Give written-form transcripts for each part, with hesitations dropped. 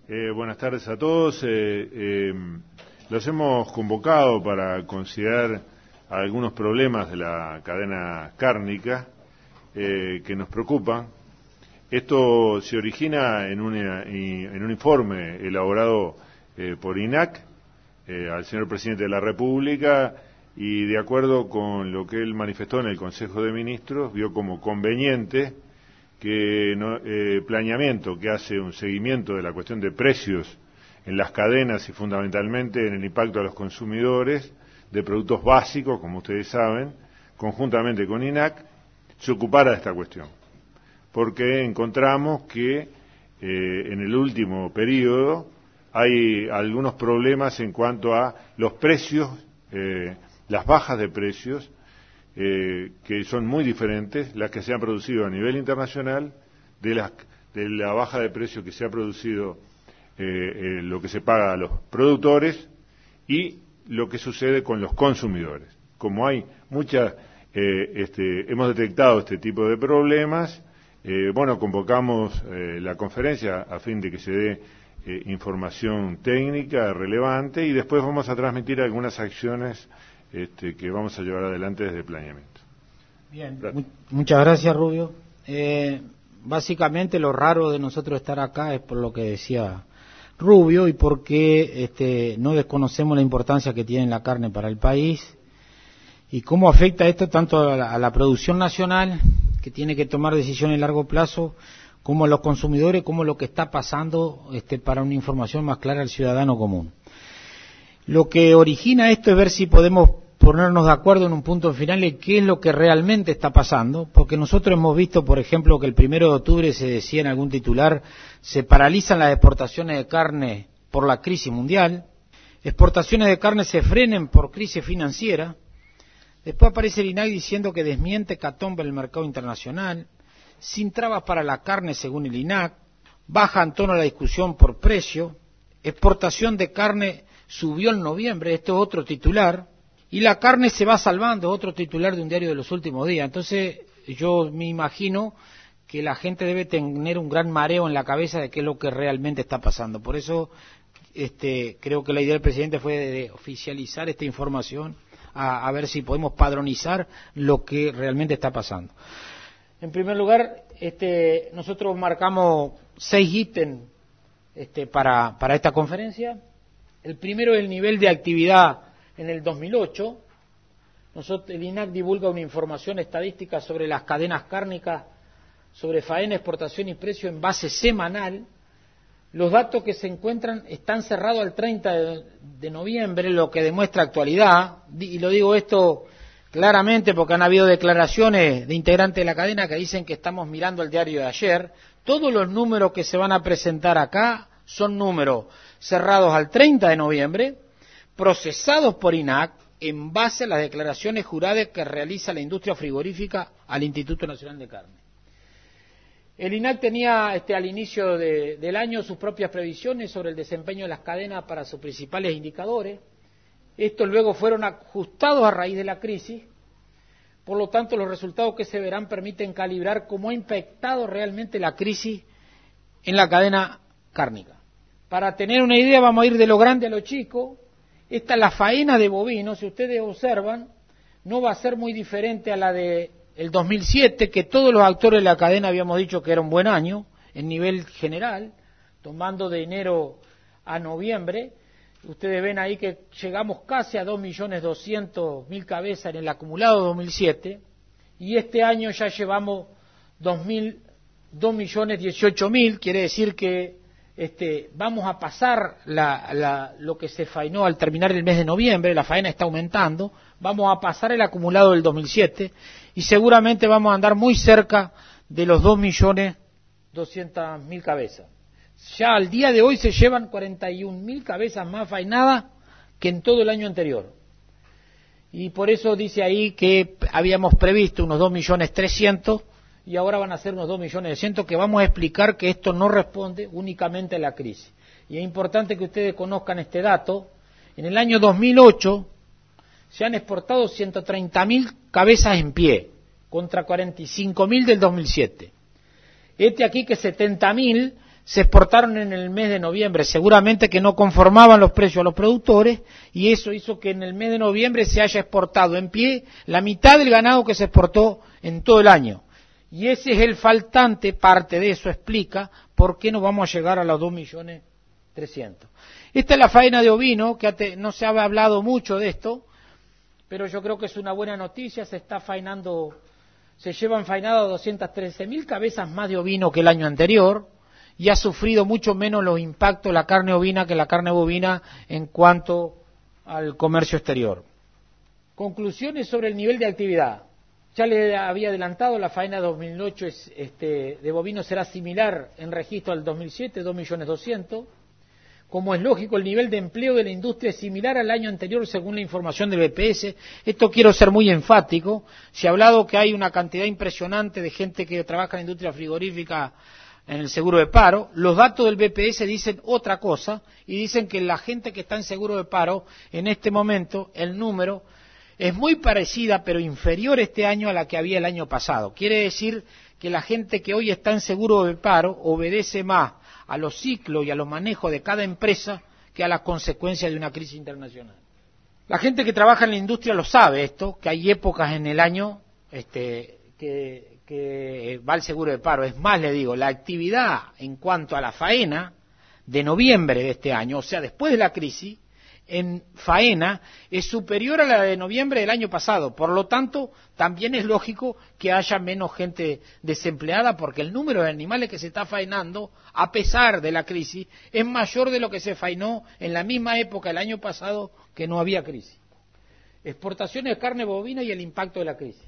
Buenas tardes a todos. Los hemos convocado para considerar algunos problemas de la cadena cárnica que nos preocupan. Esto se origina en un informe elaborado por INAC al señor Presidente de la República, y de acuerdo con lo que él manifestó en el Consejo de Ministros, vio como conveniente que planeamiento que hace un seguimiento de la cuestión de precios en las cadenas y fundamentalmente en el impacto a los consumidores de productos básicos, como ustedes saben, conjuntamente con INAC, se ocupara de esta cuestión. Porque encontramos que en el último periodo hay algunos problemas en cuanto a los precios, las bajas de precios, que son muy diferentes, las que se han producido a nivel internacional, de la baja de precio que se ha producido, lo que se paga a los productores y lo que sucede con los consumidores. Como hay hemos detectado este tipo de problemas, convocamos la conferencia a fin de que se dé información técnica relevante, y después vamos a transmitir algunas acciones que vamos a llevar adelante desde el planeamiento. Bien, muchas gracias, Rubio. Básicamente lo raro de nosotros estar acá es por lo que decía Rubio y porque no desconocemos la importancia que tiene la carne para el país y cómo afecta esto tanto a la producción nacional, que tiene que tomar decisiones a largo plazo, como a los consumidores, como lo que está pasando para una información más clara al ciudadano común. Lo que origina esto es ver si podemos ponernos de acuerdo en un punto final de qué es lo que realmente está pasando, porque nosotros hemos visto, por ejemplo, que el 1 de octubre se decía en algún titular, se paralizan las exportaciones de carne por la crisis mundial, exportaciones de carne se frenen por crisis financiera, después aparece el INAC diciendo que desmiente hecatombe en el mercado internacional, sin trabas para la carne según el INAC, baja en tono la discusión por precio, exportación de carne subió en noviembre, esto es otro titular, y la carne se va salvando, otro titular de un diario de los últimos días. Entonces yo me imagino que la gente debe tener un gran mareo en la cabeza de qué es lo que realmente está pasando. Por eso creo que la idea del presidente fue de oficializar esta información, a ver si podemos padronizar lo que realmente está pasando. En primer lugar, nosotros marcamos 6 ítems para esta conferencia. El primero es el nivel de actividad en el 2008. El INAC divulga una información estadística sobre las cadenas cárnicas, sobre faena, exportación y precio en base semanal. Los datos que se encuentran están cerrados al 30 de noviembre, lo que demuestra actualidad, y lo digo esto claramente porque han habido declaraciones de integrantes de la cadena que dicen que estamos mirando el diario de ayer. Todos los números que se van a presentar acá son números cerrados al 30 de noviembre, procesados por INAC en base a las declaraciones juradas que realiza la industria frigorífica al Instituto Nacional de Carne. El INAC tenía al inicio del año sus propias previsiones sobre el desempeño de las cadenas para sus principales indicadores. Estos luego fueron ajustados a raíz de la crisis. Por lo tanto, los resultados que se verán permiten calibrar cómo ha impactado realmente la crisis en la cadena cárnica. Para tener una idea, vamos a ir de lo grande a lo chico. Esta es la faena de bovinos, si ustedes observan, no va a ser muy diferente a la de el 2007, que todos los actores de la cadena habíamos dicho que era un buen año, en nivel general, tomando de enero a noviembre. Ustedes ven ahí que llegamos casi a 2.200.000 cabezas en el acumulado 2007, y este año ya llevamos 2.018.000, quiere decir que vamos a pasar lo que se faenó al terminar el mes de noviembre, la faena está aumentando, vamos a pasar el acumulado del 2007 y seguramente vamos a andar muy cerca de los 2.200.000 cabezas. Ya al día de hoy se llevan 41.000 cabezas más faenadas que en todo el año anterior. Y por eso dice ahí que habíamos previsto unos 2.300.000 y ahora van a ser unos 2.100.000, que vamos a explicar que esto no responde únicamente a la crisis. Y es importante que ustedes conozcan este dato. En el año 2008 se han exportado 130.000 cabezas en pie, contra 45.000 del 2007. Aquí que 70.000 se exportaron en el mes de noviembre, seguramente que no conformaban los precios a los productores, y eso hizo que en el mes de noviembre se haya exportado en pie la mitad del ganado que se exportó en todo el año. Y ese es el faltante, parte de eso explica por qué no vamos a llegar a los 2.300.000. Esta es la faena de ovino, que no se ha hablado mucho de esto, pero yo creo que es una buena noticia. Se llevan faenadas 213.000 cabezas más de ovino que el año anterior, y ha sufrido mucho menos los impactos la carne ovina que la carne bovina en cuanto al comercio exterior. Conclusiones sobre el nivel de actividad. Ya le había adelantado, la faena 2008 de bovinos será similar en registro al 2007, 2.200.000. Como es lógico, el nivel de empleo de la industria es similar al año anterior según la información del BPS. Esto quiero ser muy enfático. Se ha hablado que hay una cantidad impresionante de gente que trabaja en la industria frigorífica en el seguro de paro. Los datos del BPS dicen otra cosa, y dicen que la gente que está en seguro de paro, en este momento, el número es muy parecida, pero inferior este año a la que había el año pasado. Quiere decir que la gente que hoy está en seguro de paro obedece más a los ciclos y a los manejos de cada empresa que a las consecuencias de una crisis internacional. La gente que trabaja en la industria lo sabe esto, que hay épocas en el año que va el seguro de paro. Es más, le digo, la actividad en cuanto a la faena de noviembre de este año, o sea, después de la crisis, en faena es superior a la de noviembre del año pasado. Por lo tanto, también es lógico que haya menos gente desempleada, porque el número de animales que se está faenando, a pesar de la crisis, es mayor de lo que se faenó en la misma época el año pasado, que no había crisis. Exportaciones de carne bovina y el impacto de la crisis.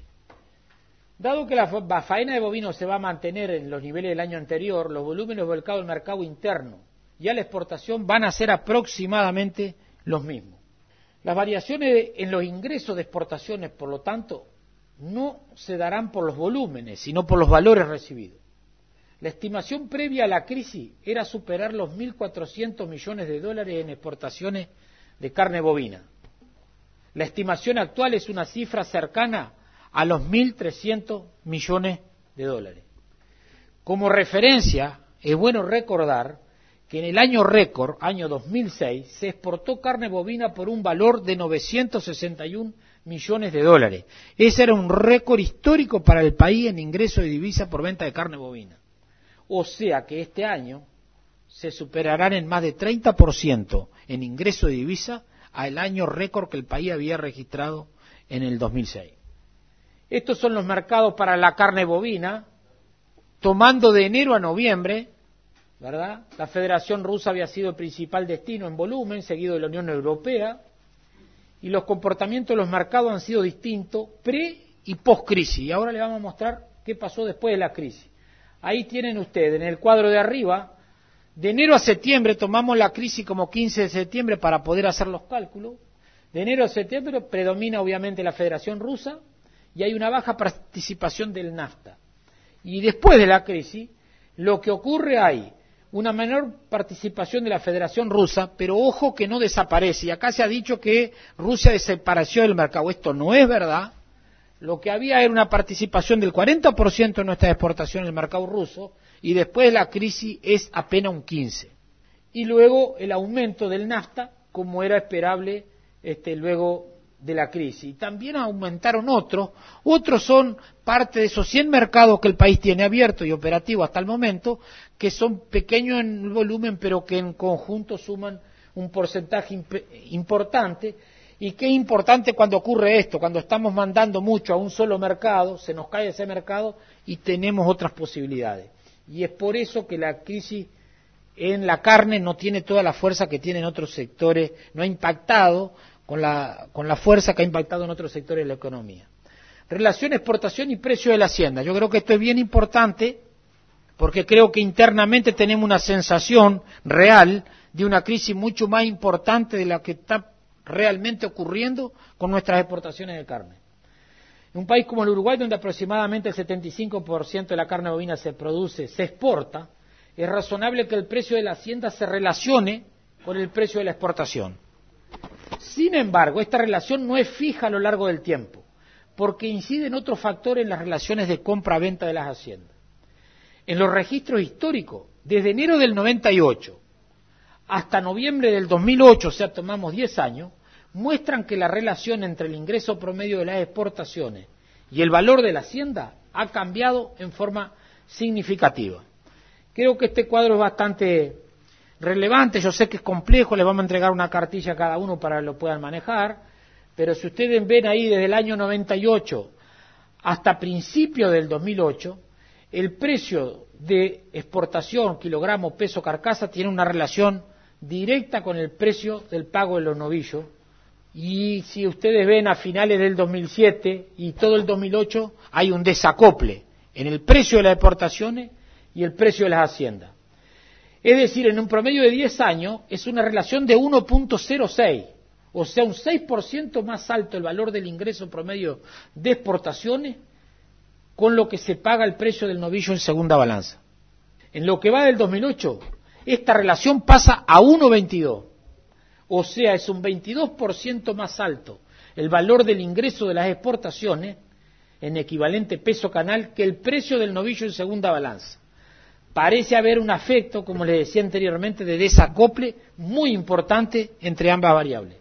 Dado que la faena de bovinos se va a mantener en los niveles del año anterior, los volúmenes volcados al mercado interno y a la exportación van a ser aproximadamente los mismos. Las variaciones en los ingresos de exportaciones, por lo tanto, no se darán por los volúmenes, sino por los valores recibidos. La estimación previa a la crisis era superar los 1.400 millones de dólares en exportaciones de carne bovina. La estimación actual es una cifra cercana a los 1.300 millones de dólares. Como referencia, es bueno recordar que en el año récord, año 2006, se exportó carne bovina por un valor de 961 millones de dólares. Ese era un récord histórico para el país en ingreso de divisa por venta de carne bovina. O sea que este año se superarán en más de 30% en ingreso de divisa al año récord que el país había registrado en el 2006. Estos son los mercados para la carne bovina, tomando de enero a noviembre, ¿verdad? La Federación Rusa había sido el principal destino en volumen, seguido de la Unión Europea, y los comportamientos de los mercados han sido distintos pre y post crisis. Y ahora les vamos a mostrar qué pasó después de la crisis. Ahí tienen ustedes, en el cuadro de arriba, de enero a septiembre, tomamos la crisis como 15 de septiembre para poder hacer los cálculos. De enero a septiembre predomina obviamente la Federación Rusa y hay una baja participación del NAFTA. Y después de la crisis, lo que ocurre hay una menor participación de la Federación Rusa, pero ojo que no desaparece. Y acá se ha dicho que Rusia desapareció del mercado. Esto no es verdad. Lo que había era una participación del 40% de nuestra exportación en el mercado ruso, y después de la crisis es apenas un 15%. Y luego el aumento del NAFTA, como era esperable luego de la crisis. Y también aumentaron otros son parte de esos 100 mercados que el país tiene abierto y operativo hasta el momento, que son pequeños en volumen, pero que en conjunto suman un porcentaje importante. Y qué importante cuando ocurre esto, cuando estamos mandando mucho a un solo mercado, se nos cae ese mercado y tenemos otras posibilidades. Y es por eso que la crisis en la carne no tiene toda la fuerza que tiene en otros sectores, no ha impactado con la fuerza que ha impactado en otros sectores de la economía. Relación exportación y precio de la hacienda. Yo creo que esto es bien importante porque creo que internamente tenemos una sensación real de una crisis mucho más importante de la que está realmente ocurriendo con nuestras exportaciones de carne. En un país como el Uruguay, donde aproximadamente el 75% de la carne bovina se exporta, es razonable que el precio de la hacienda se relacione con el precio de la exportación. Sin embargo, esta relación no es fija a lo largo del tiempo, porque inciden otros factores en las relaciones de compra-venta de las haciendas. En los registros históricos, desde enero del 98 hasta noviembre del 2008, o sea, tomamos 10 años, muestran que la relación entre el ingreso promedio de las exportaciones y el valor de la hacienda ha cambiado en forma significativa. Creo que este cuadro es bastante relevante, yo sé que es complejo, les vamos a entregar una cartilla a cada uno para que lo puedan manejar, pero si ustedes ven ahí desde el año 98 hasta principios del 2008, el precio de exportación kilogramo peso carcasa tiene una relación directa con el precio del pago de los novillos, y si ustedes ven a finales del 2007 y todo el 2008 hay un desacople en el precio de las exportaciones y el precio de las haciendas. Es decir, en un promedio de 10 años es una relación de 1.06, o sea, un 6% más alto el valor del ingreso promedio de exportaciones con lo que se paga el precio del novillo en segunda balanza. En lo que va del 2008, esta relación pasa a 1.22, o sea, es un 22% más alto el valor del ingreso de las exportaciones en equivalente peso canal que el precio del novillo en segunda balanza. Parece haber un efecto, como les decía anteriormente, de desacople muy importante entre ambas variables.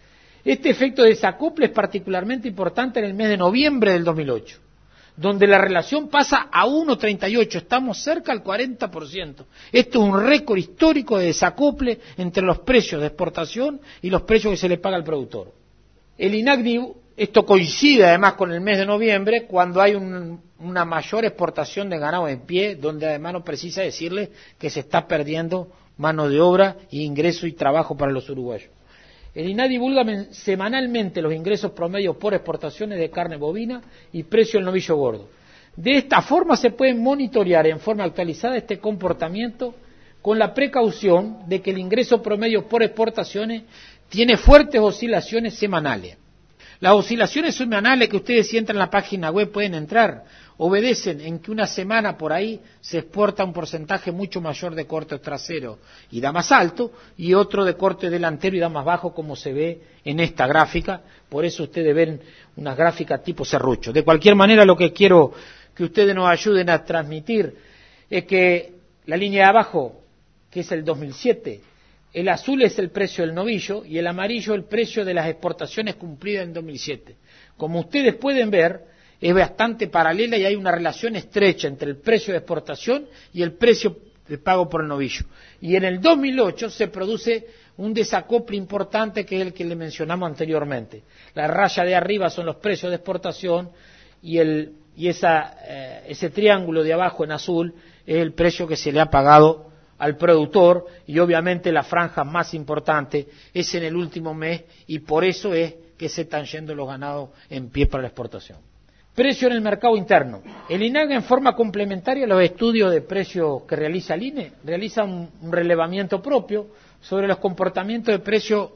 Este efecto de desacople es particularmente importante en el mes de noviembre del 2008, donde la relación pasa a 1.38, estamos cerca al 40%. Esto es un récord histórico de desacople entre los precios de exportación y los precios que se le paga al productor. El INACDI, esto coincide además con el mes de noviembre, cuando hay una mayor exportación de ganado en pie, donde además no precisa decirle que se está perdiendo mano de obra y ingreso y trabajo para los uruguayos. El INADI divulga semanalmente los ingresos promedios por exportaciones de carne bovina y precio del novillo gordo. De esta forma se puede monitorear en forma actualizada este comportamiento con la precaución de que el ingreso promedio por exportaciones tiene fuertes oscilaciones semanales. Las oscilaciones semanales que ustedes si entran en la página web pueden entrar, obedecen en que una semana por ahí se exporta un porcentaje mucho mayor de corte trasero y da más alto, y otro de corte delantero y da más bajo, como se ve en esta gráfica. Por eso ustedes ven unas gráficas tipo serrucho. De cualquier manera, lo que quiero que ustedes nos ayuden a transmitir es que la línea de abajo, que es el 2007, el azul es el precio del novillo y el amarillo el precio de las exportaciones cumplidas en 2007. Como ustedes pueden ver, es bastante paralela y hay una relación estrecha entre el precio de exportación y el precio de pago por el novillo. Y en el 2008 se produce un desacople importante, que es el que le mencionamos anteriormente. La raya de arriba son los precios de exportación y ese triángulo de abajo en azul es el precio que se le ha pagado al productor, y obviamente la franja más importante es en el último mes, y por eso es que se están yendo los ganados en pie para la exportación. Precio en el mercado interno. El INAG, en forma complementaria a los estudios de precios que realiza el INE, realiza un relevamiento propio sobre los comportamientos de precio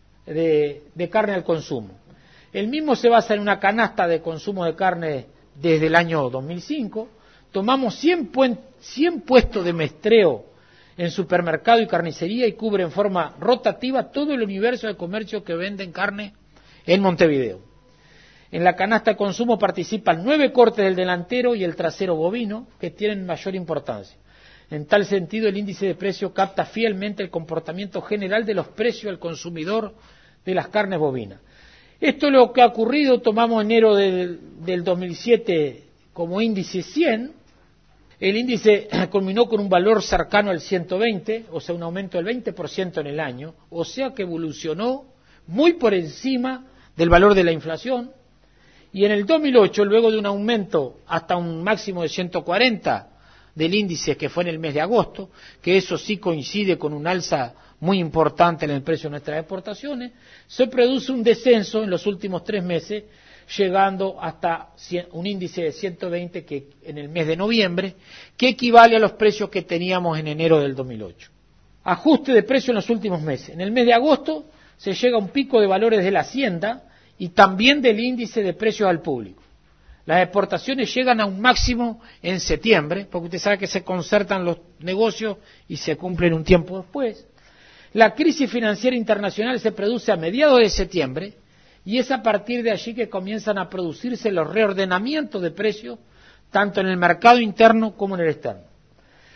de carne al consumo. El mismo se basa en una canasta de consumo de carne desde el año 2005. Tomamos 100 puestos de muestreo en supermercado y carnicería y cubre en forma rotativa todo el universo de comercio que venden carne en Montevideo. En la canasta de consumo participan 9 cortes del delantero y el trasero bovino, que tienen mayor importancia. En tal sentido, el índice de precio capta fielmente el comportamiento general de los precios al consumidor de las carnes bovinas. Esto es lo que ha ocurrido. Tomamos enero del 2007 como índice 100. El índice culminó con un valor cercano al 120, o sea, un aumento del 20% en el año, o sea que evolucionó muy por encima del valor de la inflación. Y en el 2008, luego de un aumento hasta un máximo de 140 del índice, que fue en el mes de agosto, que eso sí coincide con un alza muy importante en el precio de nuestras exportaciones, se produce un descenso en los últimos 3 meses, llegando hasta un índice de 120 que en el mes de noviembre, que equivale a los precios que teníamos en enero del 2008. Ajuste de precio en los últimos meses. En el mes de agosto se llega a un pico de valores de la hacienda y también del índice de precios al público. Las exportaciones llegan a un máximo en septiembre, porque usted sabe que se concertan los negocios y se cumplen un tiempo después. La crisis financiera internacional se produce a mediados de septiembre, y es a partir de allí que comienzan a producirse los reordenamientos de precios, tanto en el mercado interno como en el externo.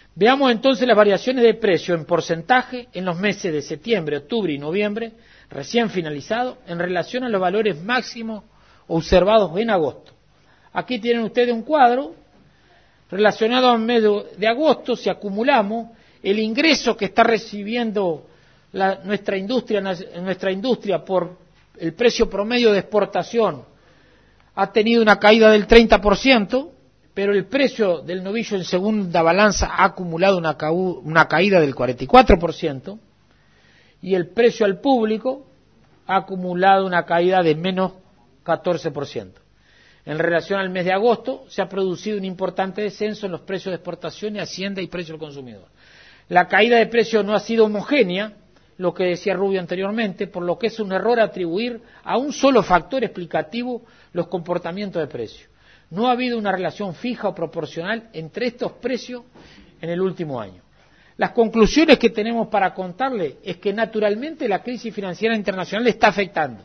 Veamos entonces las variaciones de precio en porcentaje en los meses de septiembre, octubre y noviembre, recién finalizados, en relación a los valores máximos observados en agosto. Aquí tienen ustedes un cuadro relacionado al mes de agosto. Si acumulamos el ingreso que está recibiendo nuestra industria por el precio promedio de exportación, ha tenido una caída del 30%, pero el precio del novillo en segunda balanza ha acumulado una caída del 44%, y el precio al público ha acumulado una caída de menos 14%. En relación al mes de agosto, se ha producido un importante descenso en los precios de exportación y hacienda y precio al consumidor. La caída de precios no ha sido homogénea, lo que decía Rubio anteriormente, por lo que es un error atribuir a un solo factor explicativo los comportamientos de precios. No ha habido una relación fija o proporcional entre estos precios en el último año. Las conclusiones que tenemos para contarle es que naturalmente la crisis financiera internacional está afectando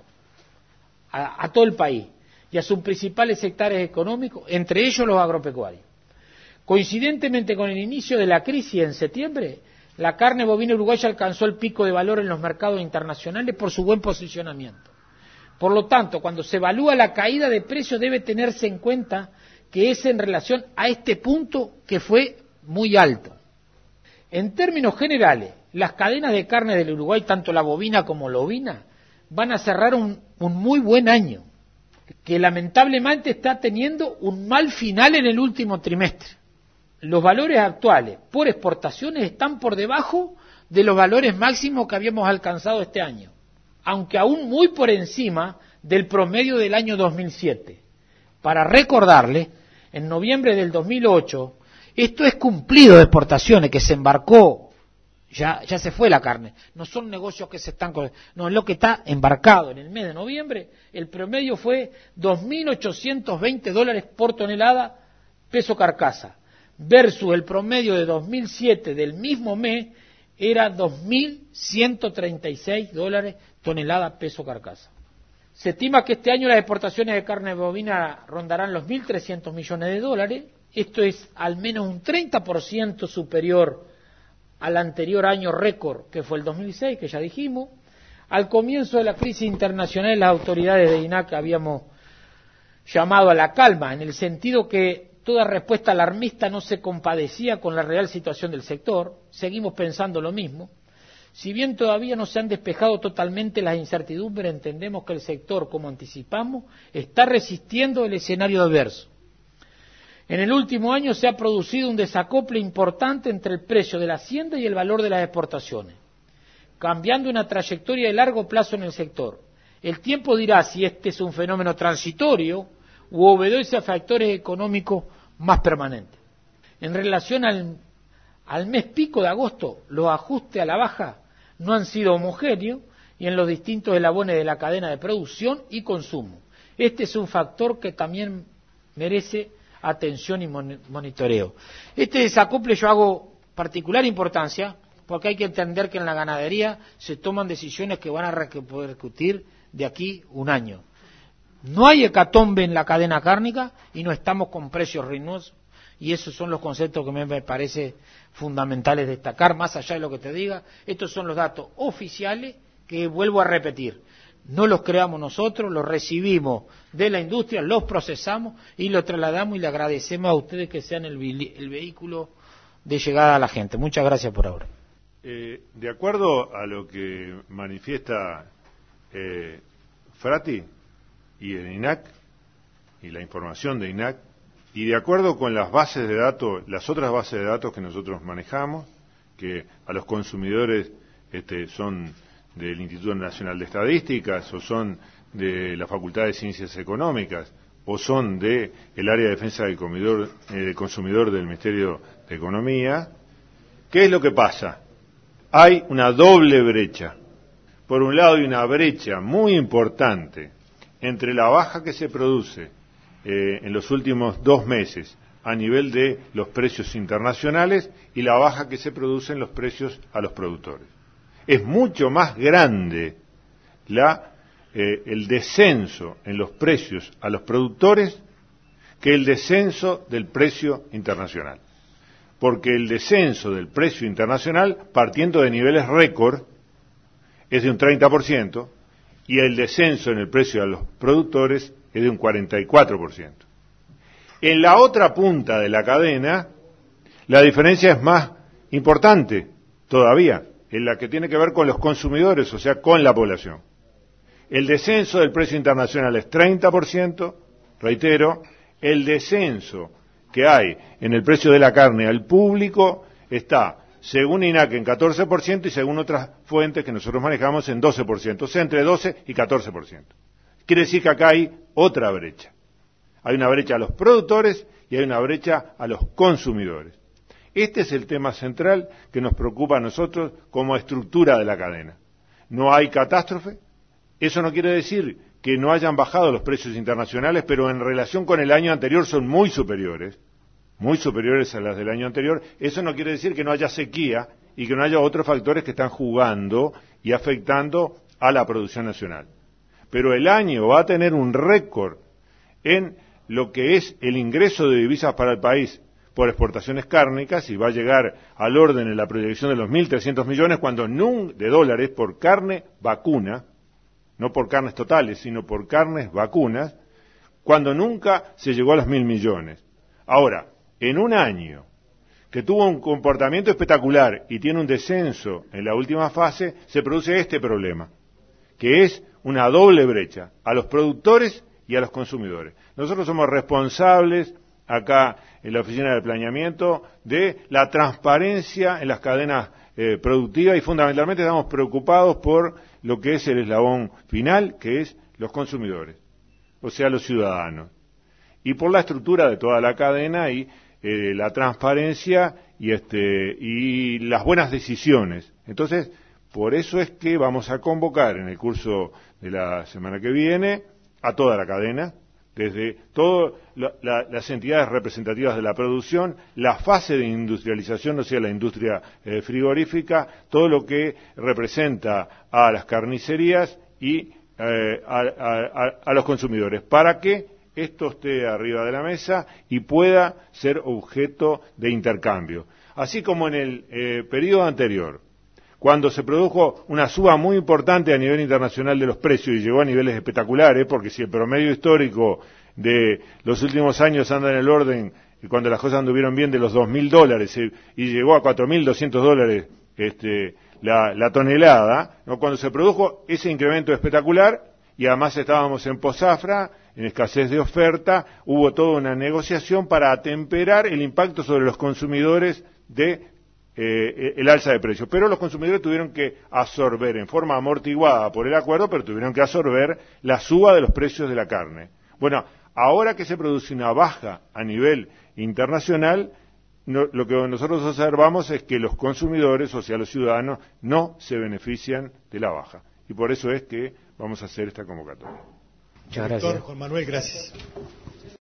a todo el país y a sus principales sectores económicos, entre ellos los agropecuarios. Coincidentemente con el inicio de la crisis en septiembre, la carne bovina uruguaya alcanzó el pico de valor en los mercados internacionales por su buen posicionamiento. Por lo tanto, cuando se evalúa la caída de precios debe tenerse en cuenta que es en relación a este punto que fue muy alto. En términos generales, las cadenas de carne del Uruguay, tanto la bovina como la ovina, van a cerrar un muy buen año, que lamentablemente está teniendo un mal final en el último trimestre. Los valores actuales por exportaciones están por debajo de los valores máximos que habíamos alcanzado este año, aunque aún muy por encima del promedio del año 2007. Para recordarle, en noviembre del 2008, esto es cumplido de exportaciones, que se embarcó, ya se fue la carne, no son negocios que se están... No, es lo que está embarcado. En el mes de noviembre, el promedio fue $2.820 por tonelada peso carcasa, versus el promedio de 2007 del mismo mes, era $2.136 tonelada peso carcasa. Se estima que este año las exportaciones de carne bovina rondarán los $1.300 millones. Esto es al menos un 30% superior al anterior año récord, que fue el 2006, que ya dijimos. Al comienzo de la crisis internacional, las autoridades de INAC habíamos llamado a la calma, en el sentido que toda respuesta alarmista no se compadecía con la real situación del sector. Seguimos pensando lo mismo. Si bien todavía no se han despejado totalmente las incertidumbres, entendemos que el sector, como anticipamos, está resistiendo el escenario adverso. En el último año se ha producido un desacople importante entre el precio de la hacienda y el valor de las exportaciones, cambiando una trayectoria de largo plazo en el sector. El tiempo dirá si este es un fenómeno transitorio u obedece a factores económicos más permanentes. En relación al mes pico de agosto, los ajustes a la baja no han sido homogéneos y en los distintos eslabones de la cadena de producción y consumo. Este es un factor que también merece atención y monitoreo. Este desacople yo hago particular importancia porque hay que entender que en la ganadería se toman decisiones que van a repercutir de aquí un año. No hay hecatombe en la cadena cárnica y no estamos con precios ruinosos, y esos son los conceptos que me parece fundamentales destacar, más allá de lo que te diga. Estos son los datos oficiales que vuelvo a repetir. No los creamos nosotros, los recibimos de la industria, los procesamos y los trasladamos, y le agradecemos a ustedes que sean el vehículo de llegada a la gente. Muchas gracias por ahora. De acuerdo a lo que manifiesta Frati y el INAC y la información de INAC, y de acuerdo con las bases de datos, las otras bases de datos que nosotros manejamos, que a los consumidores son del Instituto Nacional de Estadísticas, o son de la Facultad de Ciencias Económicas, o son de el área de defensa del consumidor del Ministerio de Economía, ¿qué es lo que pasa? Hay una doble brecha. Por un lado hay una brecha muy importante entre la baja que se produce en los últimos 2 meses a nivel de los precios internacionales y la baja que se produce en los precios a los productores. Es mucho más grande el descenso en los precios a los productores que el descenso del precio internacional. porque el descenso del precio internacional, partiendo de niveles récord, es de un 30%, y el descenso en el precio a los productores es de un 44%. En la otra punta de la cadena, la diferencia es más importante todavía, en la que tiene que ver con los consumidores, o sea, con la población. El descenso del precio internacional es 30%, reitero, el descenso que hay en el precio de la carne al público está, según INAC, en 14% y según otras fuentes que nosotros manejamos en 12%, o sea, entre 12 y 14%. Quiere decir que acá hay otra brecha. Hay una brecha a los productores y hay una brecha a los consumidores. Este es el tema central que nos preocupa a nosotros como estructura de la cadena. No hay catástrofe. Eso no quiere decir que no hayan bajado los precios internacionales, pero en relación con el año anterior son muy superiores a las del año anterior. Eso no quiere decir que no haya sequía y que no haya otros factores que están jugando y afectando a la producción nacional. Pero el año va a tener un récord en lo que es el ingreso de divisas para el país por exportaciones cárnicas y va a llegar al orden en la proyección de los 1.300 millones de dólares por carne vacuna, no por carnes totales, sino por carnes vacunas, cuando nunca se llegó a los 1.000 millones. Ahora, en un año que tuvo un comportamiento espectacular y tiene un descenso en la última fase, se produce este problema, que es una doble brecha, a los productores y a los consumidores. Nosotros somos responsables, acá en la Oficina de Planeamiento, de la transparencia en las cadenas productivas y fundamentalmente estamos preocupados por lo que es el eslabón final, que es los consumidores, o sea, los ciudadanos. Y por la estructura de toda la cadena y la transparencia y las buenas decisiones. Entonces, por eso es que vamos a convocar en el curso de la semana que viene a toda la cadena, desde todas las entidades representativas de la producción, la fase de industrialización, o sea, la industria frigorífica, todo lo que representa a las carnicerías y a los consumidores, para que esto esté arriba de la mesa y pueda ser objeto de intercambio. Así como en el periodo anterior, cuando se produjo una suba muy importante a nivel internacional de los precios y llegó a niveles espectaculares, porque si el promedio histórico de los últimos años anda en el orden, y cuando las cosas anduvieron bien, de los $2.000 y llegó a $4.200 la tonelada, ¿no? Cuando se produjo ese incremento espectacular, y además estábamos en posafra, en escasez de oferta, hubo toda una negociación para atemperar el impacto sobre los consumidores de el alza de precios. Pero los consumidores tuvieron que absorber en forma amortiguada por el acuerdo, pero tuvieron que absorber la suba de los precios de la carne. Bueno, ahora que se produce una baja a nivel internacional, lo que nosotros observamos es que los consumidores, o sea, los ciudadanos, no se benefician de la baja. Y por eso es que vamos a hacer esta convocatoria. Muchas gracias. Doctor Juan Manuel, gracias.